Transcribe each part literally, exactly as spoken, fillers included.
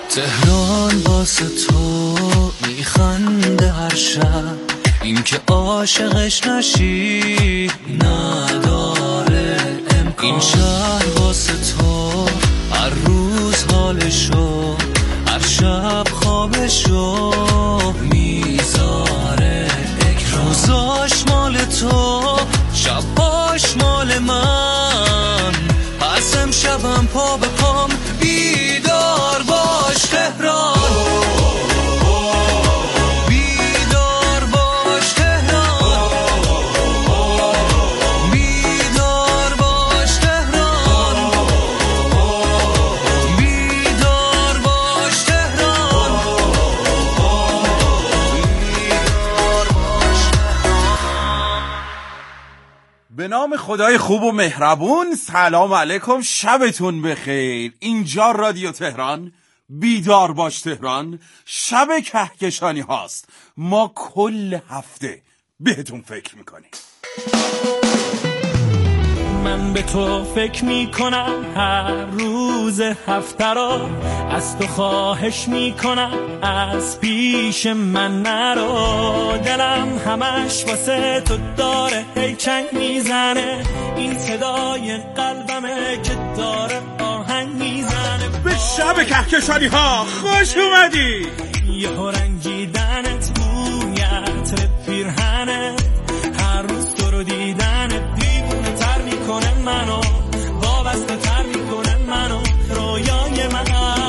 تهران واسه تو میخنده هر شب، این که عاشقش نشی نداره امکان. این شهر واسه تو هر روز حالشو، هر شب خوابشو میذاره. روزاش مال تو، شباش مال من، پس امشبم پا به پام بیدار باش تهران. بیدار باش تهران، بیدار باش تهران، بیدار باش تهران، بیدار باش تهران. به نام خدای خوب و مهربون. سلام علیکم، شبتون بخیر. اینجا رادیو تهران، بیدار باش تهران، شب کهکشانی هاست. ما کل هفته بهتون فکر میکنیم. من به تو فکر میکنم هر روز هفته را، از تو خواهش میکنم از پیش من نرو. دلم همش واسه تو داره هی چنگ میزنه، این صدای قلبمه که داره آهنگ میزنه. به شب کهکشانی ها خوش اومدی. یه رنگیدنت بویت پیرهنه، هر روز تو رو دیدنت دیوونه تر میکنه منو، وابسته تر میکنه منو، رویای من.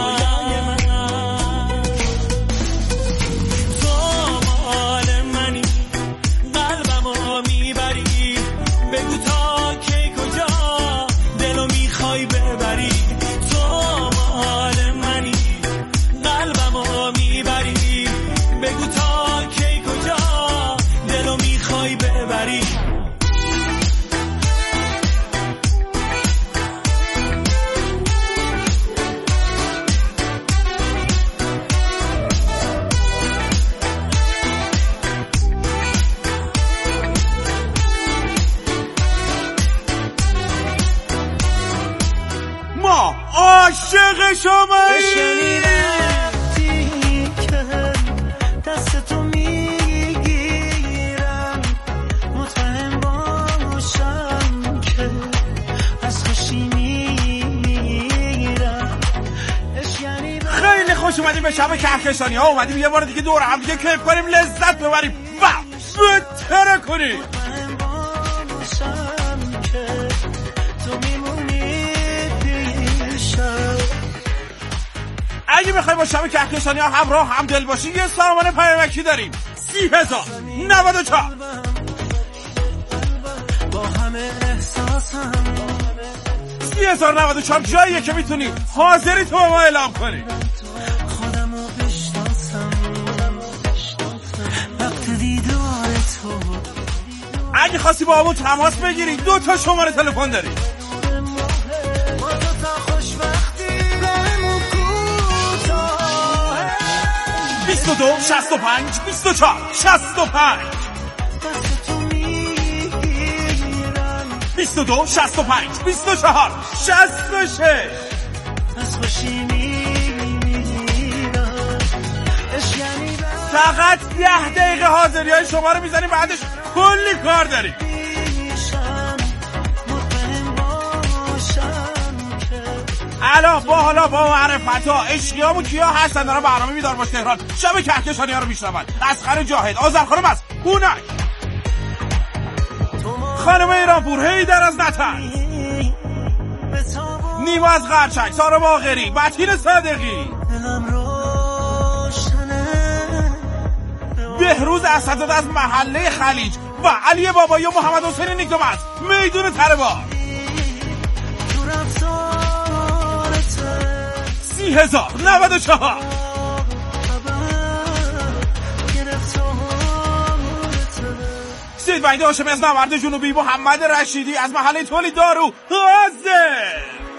تو مال منی، قلبمو میبری، بگو تا کی کجا دلو میخوای ببری. تو مال منی، قلبمو میبری، بگو تا کی کجا دلو میخوای ببری. ما عاشق شماییم. دست تو میگیرم، مطمئن باشم که از خوشی میرم. خیلی خوش اومدیم به شب کهکشانی ها. اومدیم یه بار دیگه دور هم دیگه کیف کنیم، لذت ببریم و بتره کنیم. اگه میخوای با شب کهکشانی ها همراه هم دل باشی، یه سامان پیامکی داریم: سی هزار نود و چهار. سی هزار نود و چهار جاییه که میتونی حاضری تو ما اعلام کنی. اگه خواستی با همون تماس بگیری، دو تا شماره تلفن داری: بیست و دو شصت و پنج بیست و چهار شصت و پنج، بیست و دو شصت و پنج بیست و چهار شصت و شش. فقط ده دقیقه حاضری های شما رو میزنیم، بعدش کلی کار داریم. الان با حالا با معرفت ها عشقی همون کیا هستن دارن برنامه بیدار باش تهران شب کهکشانی ها رو میشنون. اصغر جاهد، آذر خانم از هونک، خانم ایرانپور، هیدر از نتن، نیما از قرچک، سارا باقری، بطین صادقی، بهروز اسدزاده از محله خلیج و علی بابایی و محمد حسین نیکدومت میدون تره‌بار. سی هزار نود و چهار. سید وحید هاشمی از نورد جنوبی، محمد رشیدی از محله تولید دارو حاضر،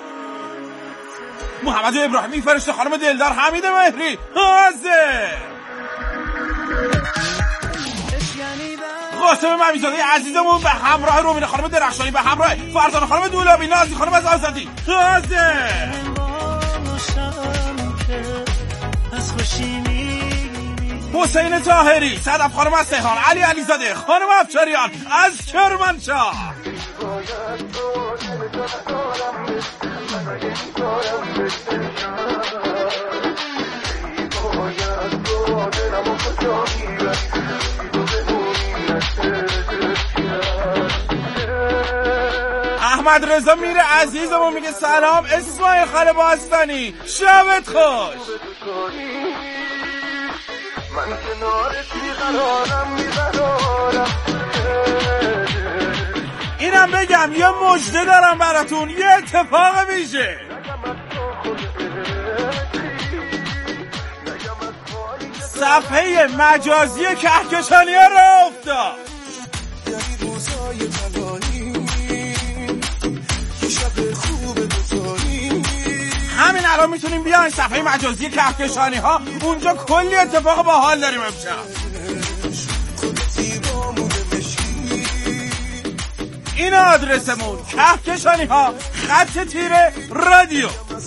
محمد ابراهیمی فرشته خانم دلدار، حمید مهری حاضر، قاسم ممیزاده عزیزمون به همراه رومین خانم درخشانی، به همراه فرزانه خانم دولابی، نازی خانم از آزادی حاضر، حسین طاهری، صدف خانم از تهران، علی علیزاده، خانم افشاریان از کرمانشاه. احمد رضا میر عزیزمون میگه سلام اسماعیل خاله باستانی، شبت خوش. من کنارتی قرارم میبرارم. اینم بگم یه مژده دارم براتون، یه اتفاق ویژه. صفحه مجازی کهکشانی ها را افتاد. همین الان میتونیم بیاین صفحه مجازی کهکشانی ها، اونجا کلی اتفاق باحال داریم امشب. این آدرسمون کهکشانی ها خط تیره رادیو.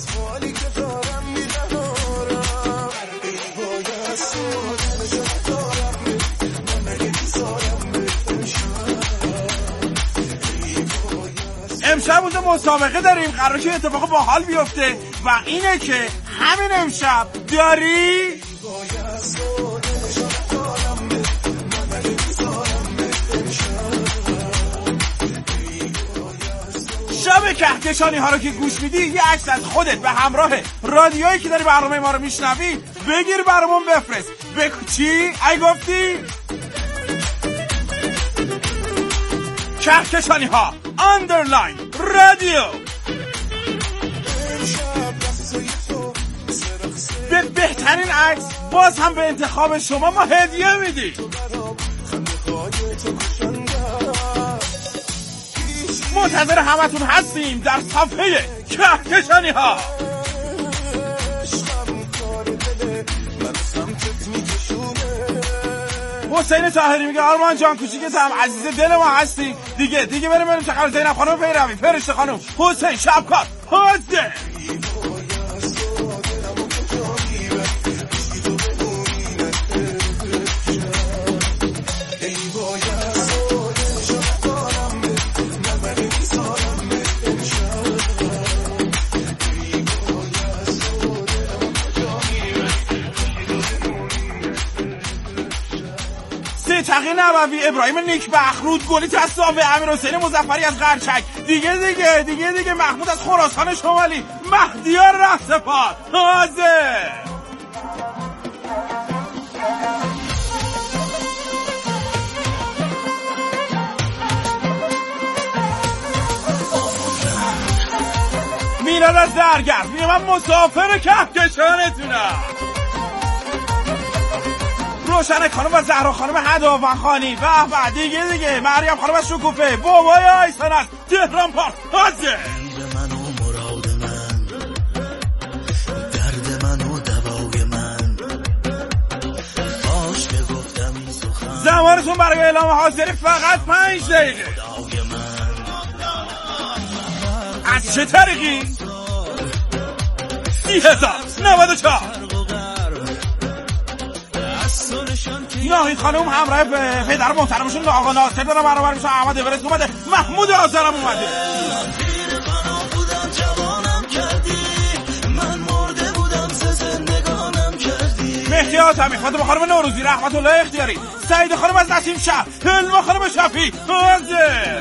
امشب اونجا مسابقه داریم، قراره که اتفاق باحال بیفته و اینه که همین امشب داری شب کهکشانی ها رو که گوش میدی یه عکس از خودت به همراه رادیویی که داری برنامه ما رو میشنوی بگیر برامون بفرست. بگو چی؟ ای گفتی؟ کهکشانی ها آندرلاین رادیو. به بهترین عکس باز هم به انتخاب شما ما هدیه میدیم. منتظر همتون هستیم در صفحه کهکشانی ها. حسین طاهری میگه آرمان جان کوچیکتم عزیز دل ما هستی دیگه دیگه بریم بریم چقدر زینب خانم پیروی، فرشته خانم، حسین شبکار، حسین تقی نبوی، ابراهیم نیک بخرود، گلی تصاوی، امیر حسین مظفری از قرچک، دیگه دیگه دیگه دیگه محمود از خراسان شمالی، مهدیار رهسپار، حاضر. میلاد از درگرد میگه من مسافر کهکشانتونم. روشن خانم و زهرا خانم هداون خانی، به به دیگه دیگه مریم خانم از شکوفه، بابای آیسان از تهران پارک، حاضر. من و مراد من، درد من و دوای من، باش که گفتم این سخن. زمانتون برای اعلام حاضری فقط پنج دقیقه. از چه طریقی؟ سی هزار نود و چهار. ناهید خانم همراه پدر محترمشون آقا ناصر دارم برابر میشه، احمد اورست اومده، محمود آذرم اومده. مهدی آتمی، فاطمه خانم نوروزی، رحمت الله اختیاری، سعید خانم از نسیم شهر، حلما خانم شفیع، حاضر.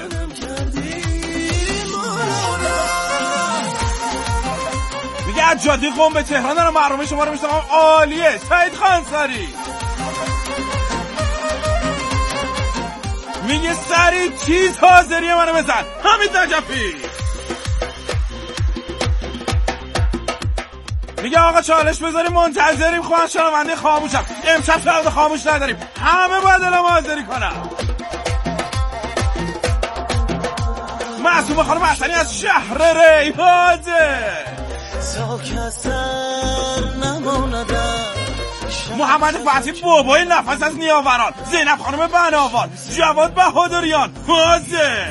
میگه از جاده قم به تهران دارم برنامه شما رو میشنم، عالیه. سعید خانساری میگه سری چیز حاضریه منو بزن، حمید نجفی میگه آقا چالش بذاریم منتظریم، خواهد شنونده خاموشم، امشب شنونده خاموش نداریم، همه باید اعلام حاضری کنم. معصومه خانم حسنی از شهر ری، حاضر. محمد فتحی بابای نفس از نیاوران، زینب خانم بناوان، جواد بهادریان، حاضر.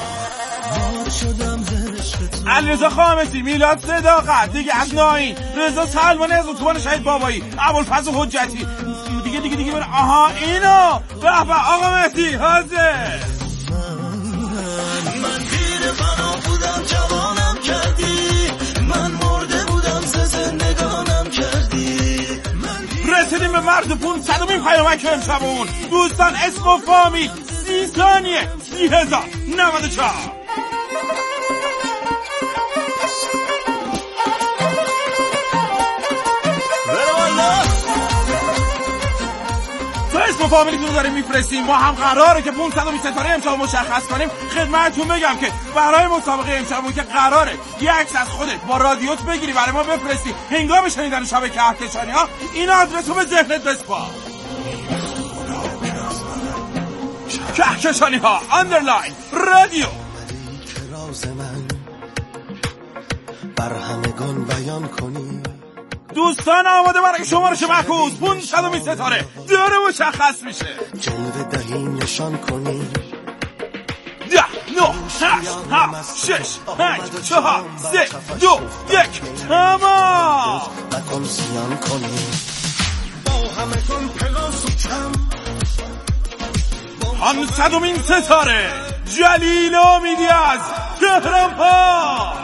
علیرضا خامسی، میلاد صداقت، دیگه از ناین، رضا سلمانی از اتوبان شهید بابایی، ابوالفضل حجتی، دیگه دیگه دیگه بره. آها اینو به به آقا مهدی حاضر. من پیر فنا بودم جوانم کردی، من مرده بودم ز زندگانم کردی. رسیدیم به مرز پونصدمین پیامک امشبمون. دوستان اسم و فامیل سی ثانیه سی هزار نود و چهار. تو اسم و فامیلیتون رو داریم میفرستیم. ما هم قراره که پونصدمین ستاره امشب مشخص کنیم. خدمتتون بگم که برای مسابقه امشبمون که قراره یه عکس از خودت با رادیوت بگیری برای ما بفرستی هنگام شنیدن شب کهکشانی ها، این آدرس رو به ذهنت بسپار. کهکشانی ها اندرلاین رادیو. راز من بر همگان بیان کنی. دوستان آماده برای شمارش معکوس پونصدمین ستاره داره مشخص میشه. جلوه دهی نشان کنی. ده نه هشت هفت شش پنج چهار سه دو یک تمام. نکن زیان کنی. با همه کن پلاس و کم. پانصدمین ستاره جلیل امیدی از تهران پاس.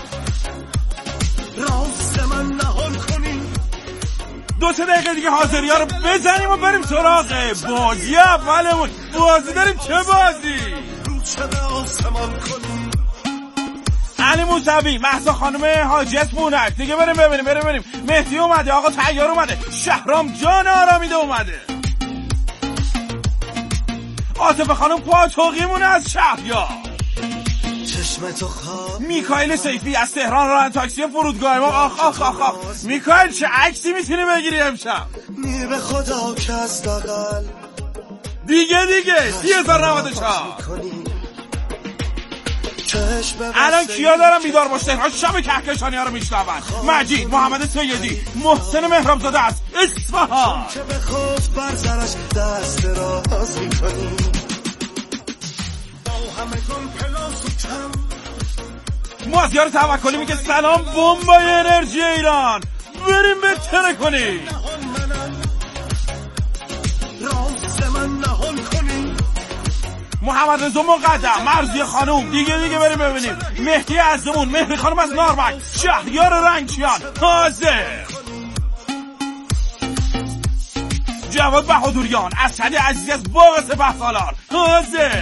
راز من نهان کنی. دو سه دقیقه دیگه حاضری ها رو بزنیم و بریم سراغ بازی اولمون. بازی داریم. چه بازی؟ رو شده آسمان کنی. علی موسوی، مهسا خانم حاجی اسمونک. دیگه بریم ببینیم بریم بریم مهدی اومده، آقا طیار اومده، شهرام جان آرامیده اومده، عاطفه خانم پاتوقیمونه از شهریار، چشم تو خواب. میکائیل سیفی از تهران راننده تاکسی فرودگاه ما. آخ آخ آخ آخ میکائیل چه عکسی میتونی بگیری امشب؟ نی به خدا که از دقل دیگه دیگه سی هزار نود و چهار. الان کیا دارم بیدار باش تهران شب کهکشانی ها رو میشنون؟ مجید، محمد سیدی، محسن مهرامزاده از اصفهان که به خود بر سرش دست راز میکنی. با همه کن پلاس و کم. مازیار توکلی میگه سلام بمبای انرژی ایران، بریم بهتره کنی. راز من نهان کنی. محمد رضا مقدم، مرزی خانوم، دیگه دیگه بریم ببینیم مهدی عزمون، مهدی خانم از نارمک، شهریار رنگچیان حاضر، جواد بهادوریان، اسعد عزیز از باغ سپهسالار حاضر،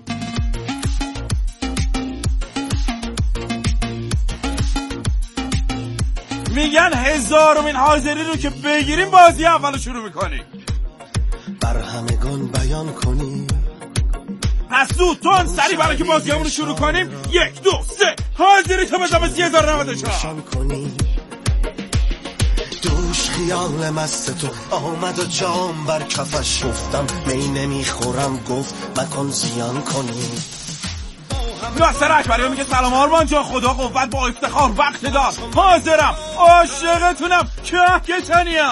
میگن هزارمین حاضری رو که بگیریم بازی اولو شروع میکنیم. بر همگان بیان کنی. پس زود تون سری برای که بازی همون رو شروع کنیم. یک دو سه حاضری تو بزن به سی هزار نود و چهار. دوش خیال مست تو آمد و جام بر کفش شفتم، می نمیخورم گفت مکن زیان کنی. ناصر اکبری میگه سلام آرمان جان، خدا قوت با افتخار وقت دار، حاضرم عاشقتونم کهکشانیا.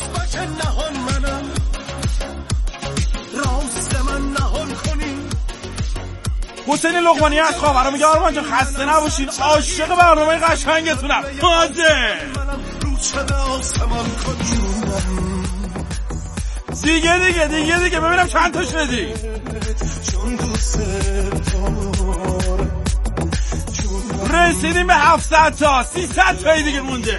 حسین لقمانی از خاور میگه آرمان جان خسته نباشین، عاشق برنامه قشنگتونم حاضر. دیگه دیگه دیگه دیگه ببینم چند تا شدی. رسیدیم به هفتصد تا، سیصد تایی دیگه مونده.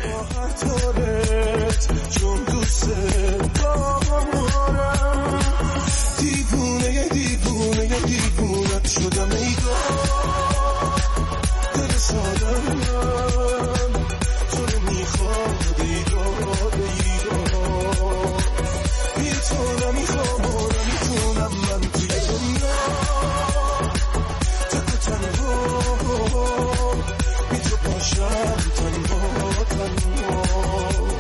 دیوونه دیوونه دیوونه شدم ایگا دل سادم من تو رو میخواد ایگا ایگا بی تو نمیخوام و نمیتونم من توی دنیا تک تنها بی تو باشم تنها تنها.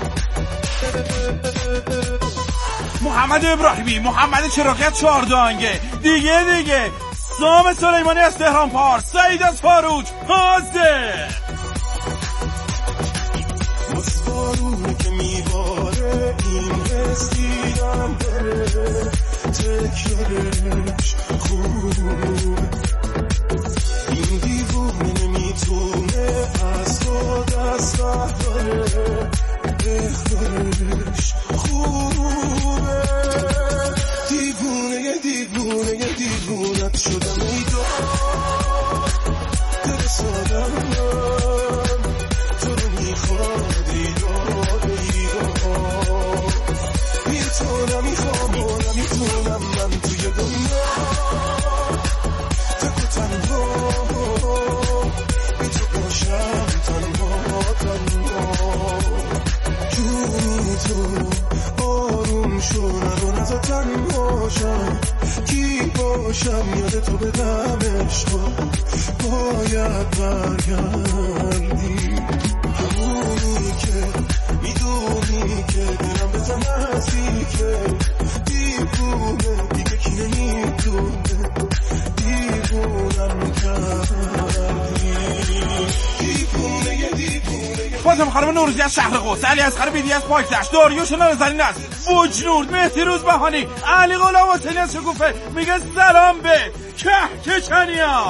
محمد ابراهیمی، محمد چراغیت چهاردانگه، دیگه دیگه سام سلیمانی از تهران پارس، سعید از فاروج حاضر. مصبارونه که میباره این رسیدم بره تکرارش خوب، این دیوونه نمیتونه از تو دست برداره بخورش خوبه. تو آروم شو نرو نزا تنهاشم کی باشم یاد تو بدم عشقا باید برگردی همونی که میدونی که دلم بزن هستی که دیوونه دیگه کی نمیدونه دیوونم کردی دیوونه دیوونه فاطمه خانم نوروزی از شهر قدس، علی اصغر بیدی از پاکدشت، داریوش نازنین از وجنورد، مهدی روزبهانی، علی غلام حسینی از شکوفه میگه سلام به کهکشانیا.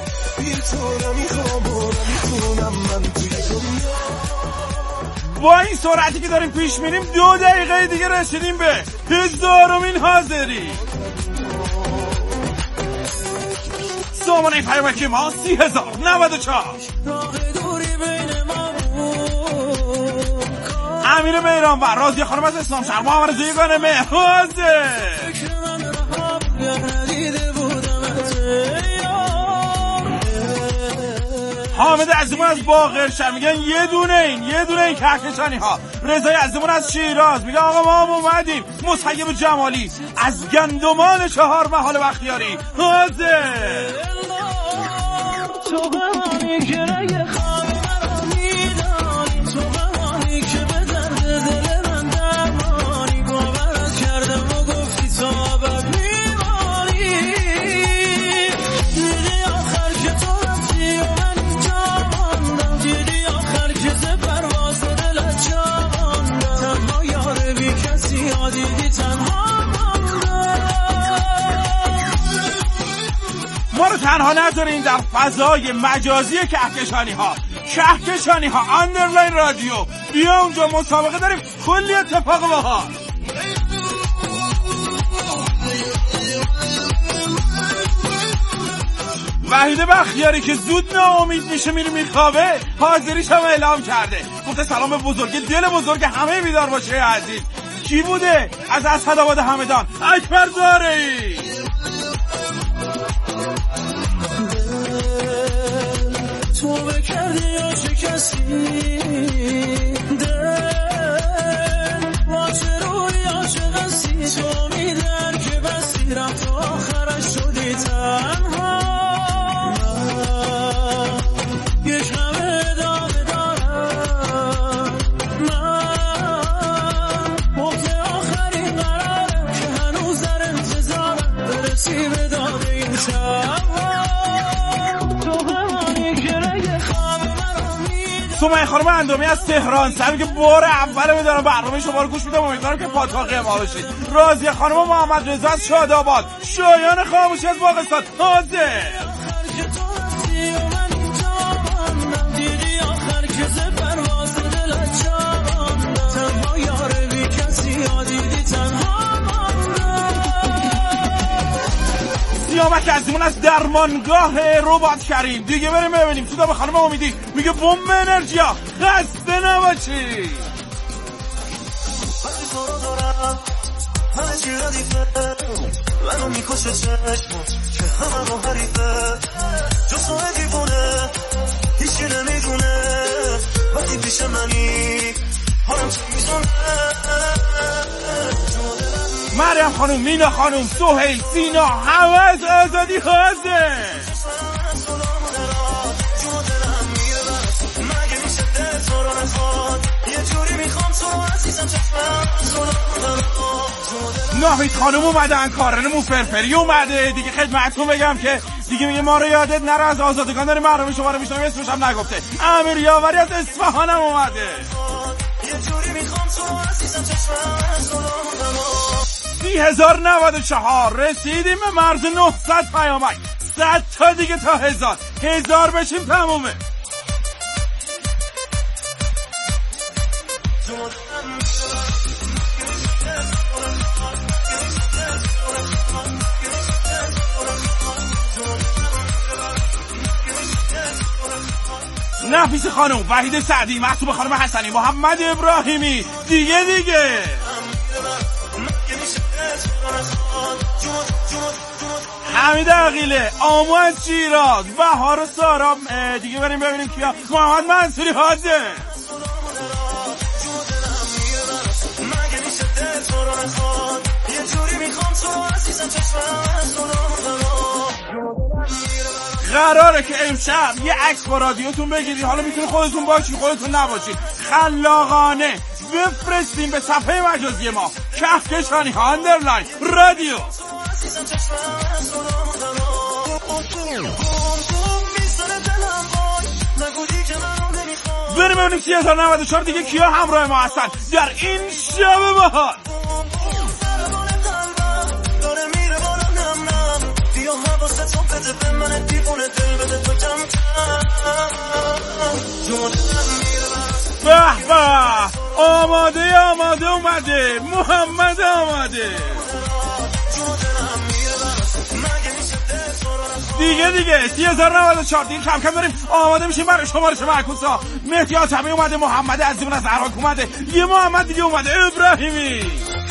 با این سرعتی که داریم پیش میریم دو دقیقه دیگه رسیدیم به هزارمین حاضری. سامانه پیامکی ما سی هزار نود و چهار. امیر میران و راضیه خانم از اسلام شهر، محمد رضا یگانه مهرازه، حامد عزیمون از باقرشهر میگن یه دونه این یه دونه این کهکشانی ها. رضای عزیمون از شیراز میگه آقا ما هم اومدیم. مصیب جمالی از گندمان چهار محال بختیاری حاضر. تو بمانی که رگ خواب مرا میدانی، تو بمانی که به درد دل من درمانی، باورت کردم و گفتی تا ابد میمانی. دیدی آخر که تو رفتی و من اینجا ماندم، دیدی آخر که ز پرواز دلت جا ماندم. تنها یار بی کسی ها دیدی تنها ما رو تنها نذارین در فضای مجازی کهکشانی ها. کهکشانی ها اندرلاین رادیو، بیا اونجا مسابقه داریم، کلی اتفاق باحال. وحید بختیاری که زود ناامید میشه میره میخوابه حاضریش هم اعلام کرده. گفته سلام به بزرگی دل بزرگ همه بیدار باشه عزیز. کی بوده؟ از اسعدآباد همدان اکبر زارعی. تو بکردی یا شکستی دل، با چه روی عاشق هستی، تو میدن که بستی رفت آخرش شدی تنها. یک همه ادامه دارم من، وقت آخرین قرارم که هنوز در انتظارم برسی به داغ این شب. سمیه خانم اندامی از تهران سر که بار اول میدارم برنامه شما رو گوش میدم، امیدوارم که پاتاقی ما باشید. راضیه خانم محمد رضا از شاداباد، شایان خاموشی از باغستان حاضر. سیامک عزیمون از درمانگاه ربات کریم دیگه بریم ببینیم. تو به خانم امیدی میگه بمب انرژیا خسته نباشی. همه چی ردیفه منو میکشه چشمت که همه رو حریفه جز تو دیوونه هیچی نمیدونه وقتی پیش منی حالم چه میزونه. مریم خانوم، مینا خانوم، سهیل، سینا همه از آزادی حاضر. ناهید خانوم اومدن، کارن فرفری اومده دیگه. خدمتتون بگم که دیگه میگه ما رو یادت نره، از آزادگان داریم برنامه شما رو میشنم، اسمش هم نگفته. امیر یاوری از اصفهان هم اومده. سی هزار نود و چهار رسیدیم به مرز نهصد پیامک. صد تا دیگه تا هزار هزار بشیم تمومه. نفیس خانم، وحید سعدی، محسوب خانم حسنی، محمد ابراهیمی دیگه دیگه حمید عقیله، آمو از شیراز، بهار و سارا دیگه. بریم ببینیم کیا. محمد منصوری حاضر. قراره که امشب یه عکس با رادیوتون بگیرید. حالا میتونه خودتون باشید خودتون نباشید، خلاقانه بفرستیم به صفحه مجازی ما کهکشانی ها اندرلاین رادیو. بریم ببینیم سی هزار و نود و چهار دیگه کیا همراه ما هستن در این شب بهار. به به آماده آماده اومده محمد آماده دیگه دیگه سی هزار و نود و چهار دیگه کم کم بریم آماده میشیم برای شمارش معکوسا. مهدی آتمی اومده، محمد عزیزمون از عراق اومده، یه محمد دیگه اومده ابراهیمی.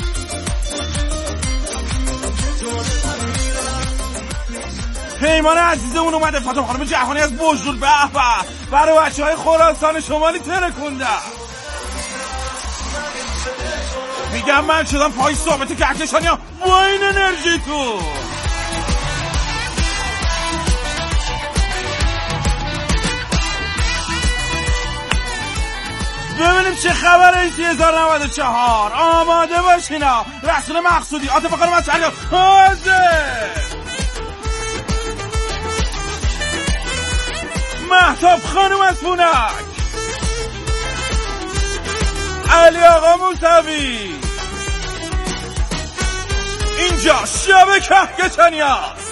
پیمان عزیزمون اومده، فاطمه خانم جهانی از بوجول. به به برای بچه‌های خراسان شمالی ترکونده. میگم من شدم پای ثابت کهکشانی ها با این انرژی تو. ببینیم چه خبره این سی هزار و نود و چهار. آماده باشینا. رسول مقصودی، عاطفه خانم از حاضر، مهتاب خانم از فونک، علی آقا موسوی. اینجا شب کهکشانی هست.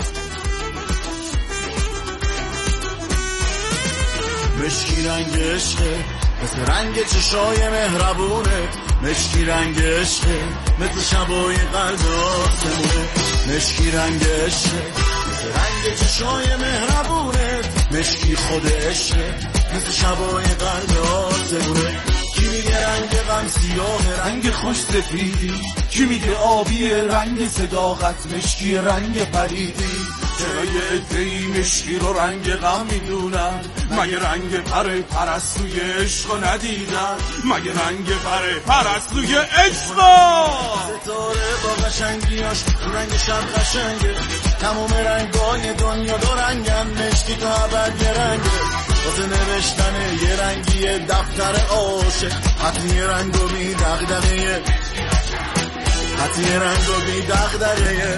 مشکی رنگ عشقه مثل رنگ چشای مهربونه، مشکی رنگ عشقه مثل شبای قلب آسمونه، مشکی رنگ عشقه مثل رنگ چشای مهربونه، مشکی خود عشقه مثل شبای قلب آسمونه. کی میگه رنگ غم سیاه رنگ خوش سفیدی، کی میگه آبی رنگ صداقت، مشکی رنگ پریدی. چرا یه عده‌ای مشکی رو رنگ غم میدونن؟ مگه رنگ پر پرستوی عشق ندیدن؟ مگه رنگ پر پرستوی عشق؟ ستاره با قشنگیاش تو رنگ شب قشنگه، تمام رنگای دنیا دو رنگن، مشکی تا ابد یه رنگه. واسه نوشتن یه رنگی دفتر عاشق، حتی یه رنگو بی دغدغه، حتی یه رنگو بی دغدغه.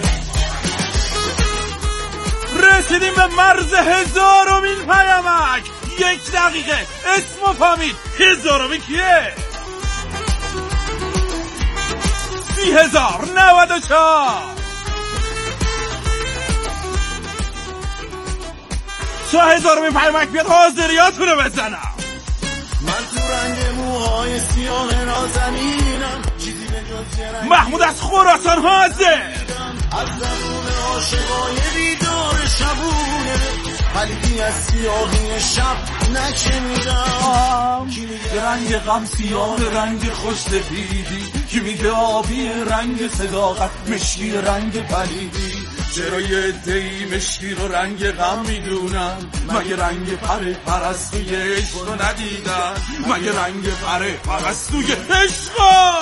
رسیدیم به مرز هزارمین پیامک. یک دقیقه اسم و فامیل. هزارمین کیه؟ سی هزار نود و چهار. چه هزارمین پیامک بیاد حاضریاتونو بزنم. من تو رنگ موهای سیاه نازنینم، چیزی به جز یه رنگ محمود از خراسان حاضر. از زبون عاشقای بیدار شبونه، ولی از سیاهی شب نشنیدم. کی میگه رنگ غم سیاه رنگ خوش سفیدی، کی میگه آبی رنگ صداقت، مشکی رنگ پلیدی. چرا یه عده‌ای مشکی رو رنگ غم میدونن؟ مگه رنگ پر پرستوی عشق رو ندیدن؟ مگه رنگ پر پرستوی عشق؟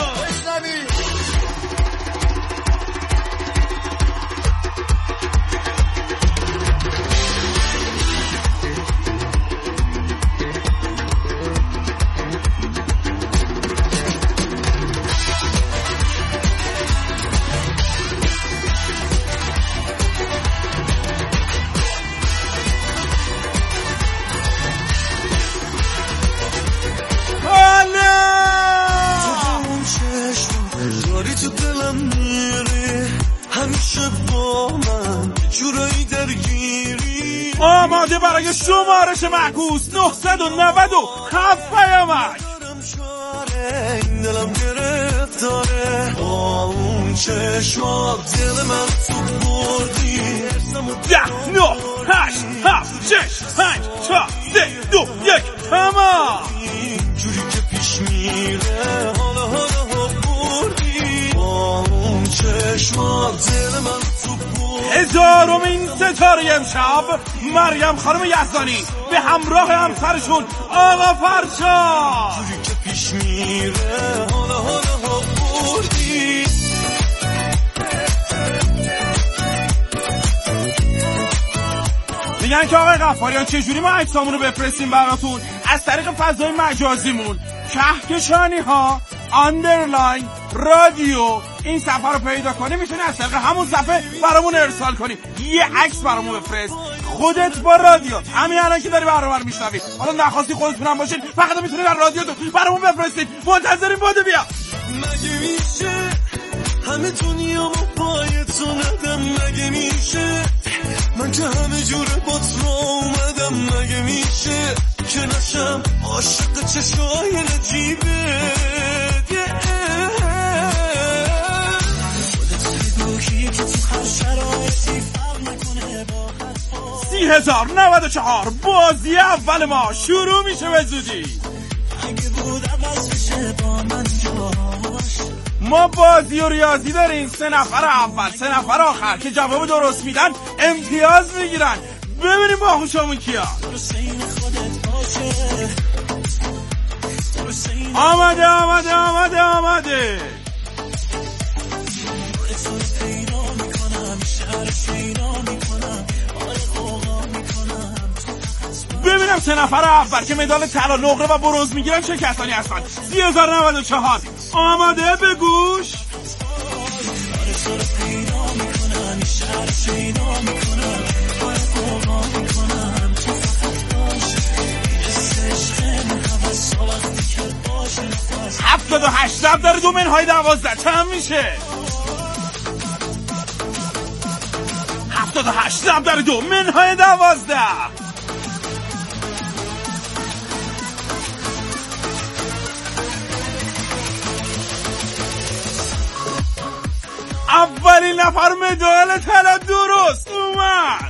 آماده برای شمارش معکوس. نهصد و نود و هفت پیامک. دلم گرفتاره با اون چشمات، دل من تو بردی. ده نه هشت هفت شش پنج چهار سه دو یک تمام. جوری که پیش میره حالا حالا بردی با اون چشمات، دل من تو بردی. هزارمین ستاره امشب مریم خانم یزدانی به همراه همسرشون آقا فرشاد. جوری که پیش میره حالا حالا بردی. میگن که آقای غفاریان چجوری ما عکسامون رو بفرستیم براتون؟ از طریق فضای مجازیمون کهکشانی ها آندرلاین رادیو این صفحه رو پیدا کنی، میتونی از طریق همون صفحه برامون ارسال کنی. یه عکس برامون بفرست خودت با رادیو، همین الان که داری برنامه رو میشنوی، حالا نخواستی خودتون هم باشین فقط میتونی در رادیوتون برامون بفرستید. منتظریم، بوده بیا. مگه میشه همه دنیامو پای تو ندم؟ مگه میشه من که همه جوره با تو اومدم؟ مگه میشه که نشم عاشق چشای نجیبه؟ سی هزار نود و چهار بازی اول ما شروع میشه به زودی. ما بازی و ریاضی داریم. سه نفر اول سه نفر آخر که جواب درست میدن امتیاز میگیرن. ببینیم باهوشمون کیا. آمده آمده آمده آمده ببینم سه نفر اول که مدال طلا نقره و برنز میگیرن چه کسانی هستن. سی هزار و نود و چهار آماده به گوش. هفتاد و هشت ضرب در دو منهای دوازده چند میشه؟ هفتاد و هشت ضرب در دو منهای دوازده اولین نفر مدال طلا درست اومد.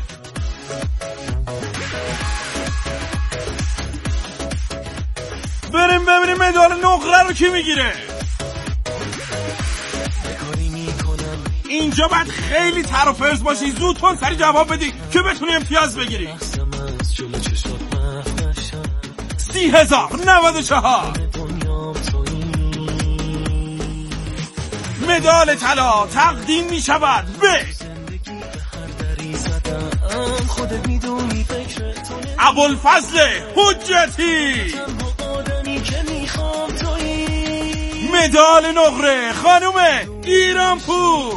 بریم ببینیم مدال نقره رو کی میگیره. اینجا باید خیلی تر و فرز باشی، زود کن سری جواب بدی که بتونی امتیاز بگیری. سی هزار نود و چهار مدال طلا تقدیم می شود به ابوالفضل حجتی. مدال نقره خانم ایرانپور.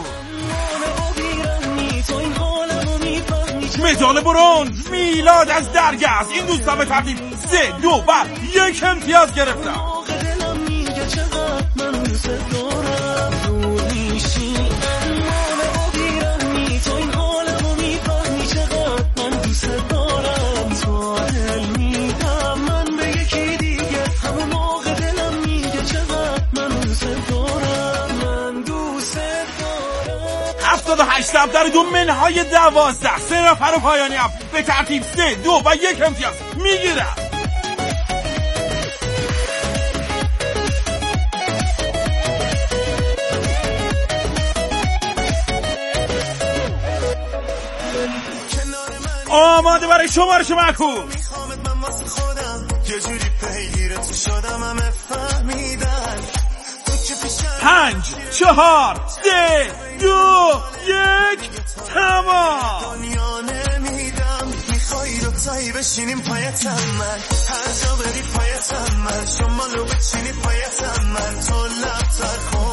مدال برنز میلاد از درگست. این دوستا به ترتیب سه دو و یک امتیاز گرفتن. هفتاد و هشت ضرب در دو منهای دوازده سه نفر پایانی هم به ترتیب سه دو و یک امتیاز میگیرن. آماده برای شمارش معکوس. پنج چهار سه دو یک تمام. دنیا نمیدم میخوای رو تایی بشینیم پایتم من، هر جا بری پایتم من، شما رو بچینی پایتم من، تو لب تر کن